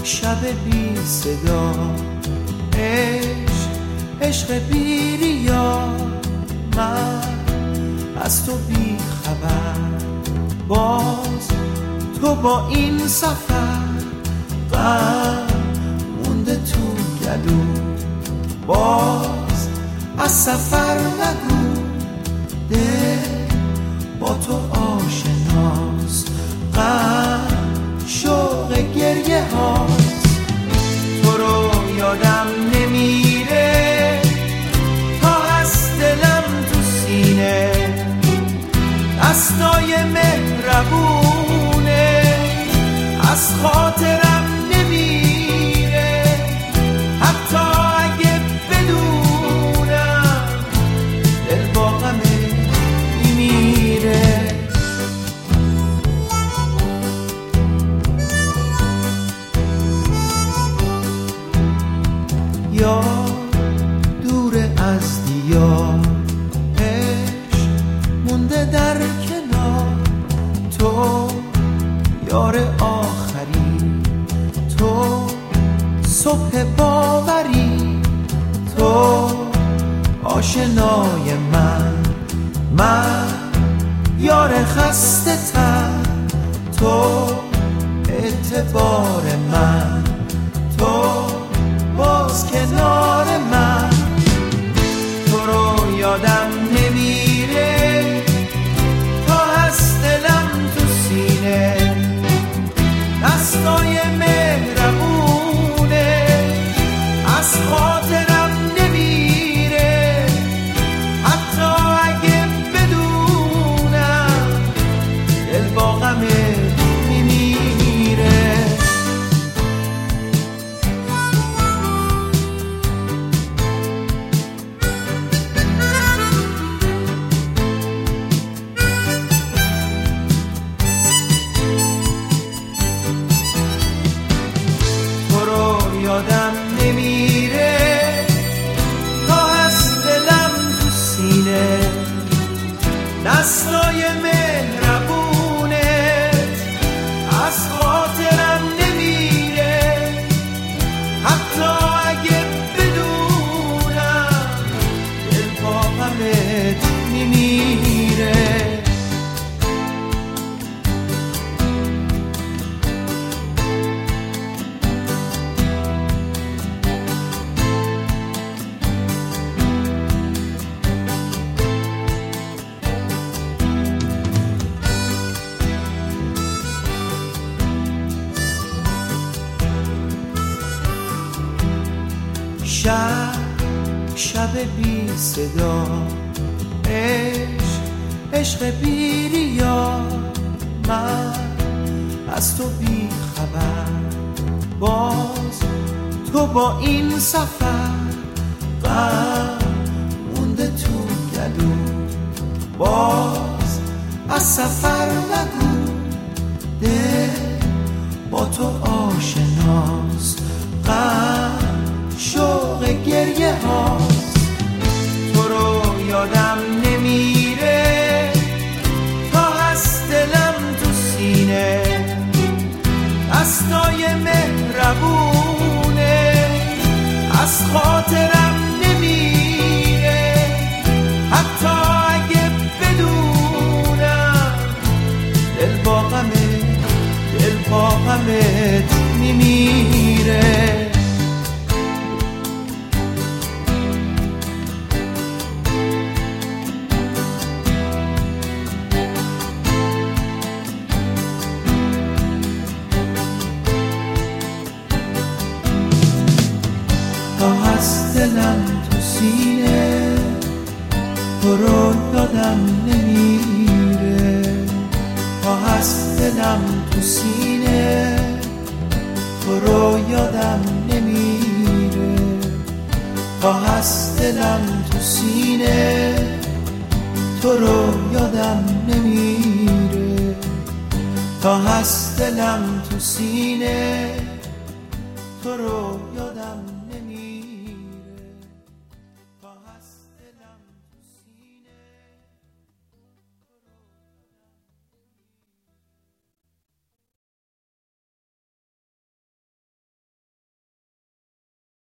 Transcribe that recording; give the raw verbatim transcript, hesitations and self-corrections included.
شب بی صدا، عشق عشق بی ریا، من از تو بی خبر، باز تو با این سفر، غم مونده تو گلو، باز از سفر نگو، دل با تو آشناست، غم شوق گریه هاست. تو رو یادم نمیره تا هست دلم تو سینه، دستای مهربونه از خاطرم نمیره، حتی اگه بدونم دل با غمه میمیره. یا دور از دیار، عشق مونده در کنار، تو یار آخری، تو صبح باوری، تو آشنای من، من یار خسته تر، تو اعتبار من، تو باز کنار من. تو رو یادم نمیره تا هست دلم تو سینه، دستای مهربونه از خاطرم نمیره، حتی اگه بدونم دل با غمه میمیره. یادم نمیره تا هست دلم تو سینه، دستای مهربونت از خاطرم نمیره، حتی اگه بدونم دل با غمت میمیره. شب شب بی صدا، عشق عشق بی ریا، من از تو بی خبر، باز تو با این سفر، غم مونده تو گلو، باز از سفر نگو، دل با تو آشناست، غم شوق گریه هاست. تو رو یادم نمیره تا هست دلم تو سینه، دستای مهربونه از خاطرم نمیره، حتی اگه بدونم دل با غمه دل با غمت میمیره. دلم تو سینه، تو رو یادم نمیره، تا هست دلم تو سینه، تو رو یادم نمیره، تا هست دلم تو سینه، تو رو یادم نمیره، تا هست دلم تو سینه، تو رو